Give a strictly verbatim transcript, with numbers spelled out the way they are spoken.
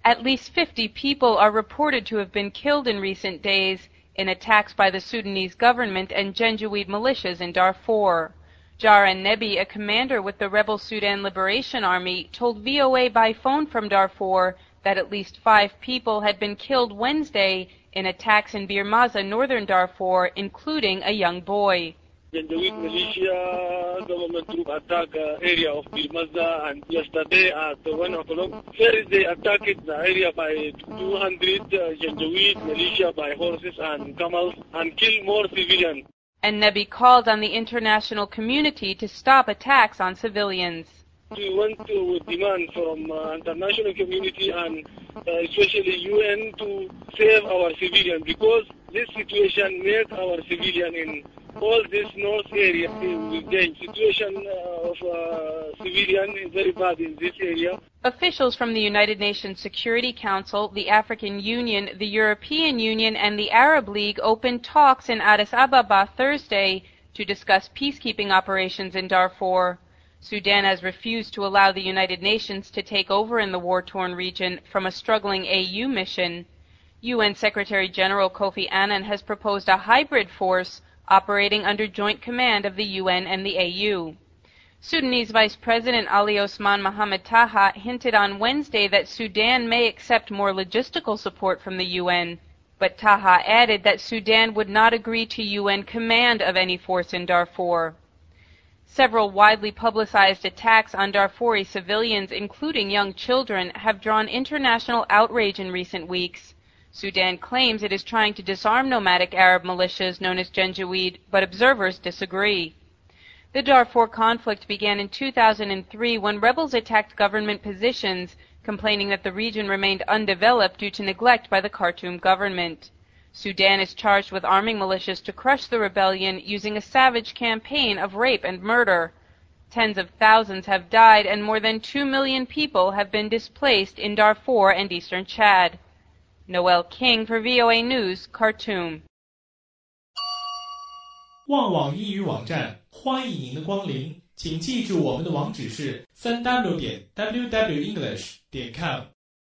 At least fifty people are reported to have been killed in recent days in attacks by the Sudanese government and Janjaweed militias in Darfur. Jar Nebi, a commander with the rebel Sudan Liberation Army, told V O A by phone from Darfur that at least five people had been killed Wednesday in attacks in Bir Maza, northern Darfur, including a young boy. Janjaweed militia government troop attack uh, area of Bir Maza, and yesterday at one o'clock, first they attacked the area by two hundred uh, Janjaweed militia by horses and camels and killed more civilians. And Nebi called on the international community to stop attacks on civilians. We want to demand from uh, international community and uh, especially U N to save our civilians, because this situation makes our civilian in all this north area. The situation uh, of uh, civilian is very bad in this area. Officials from the United Nations Security Council, the African Union, the European Union, and the Arab League opened talks in Addis Ababa Thursday to discuss peacekeeping operations in Darfur. Sudan has refused to allow the United Nations to take over in the war-torn region from a struggling A U mission. U N Secretary General Kofi Annan has proposed a hybrid force operating under joint command of the U N and the A U. Sudanese Vice President Ali Osman Mohamed Taha hinted on Wednesday that Sudan may accept more logistical support from the U N, but Taha added that Sudan would not agree to U N command of any force in Darfur. Several widely publicized attacks on Darfuri civilians, including young children, have drawn international outrage in recent weeks. Sudan claims it is trying to disarm nomadic Arab militias known as Janjaweed, but observers disagree. The Darfur conflict began in two thousand three when rebels attacked government positions, complaining that the region remained undeveloped due to neglect by the Khartoum government. Sudan is charged with arming militias to crush the rebellion using a savage campaign of rape and murder. Tens of thousands have died and more than two million people have been displaced in Darfur and eastern Chad. Noel King for V O A News, Khartoum. 旺网英语网站，欢迎您的光临，请记住我们的网址是 三 w 点 w w english 点 com。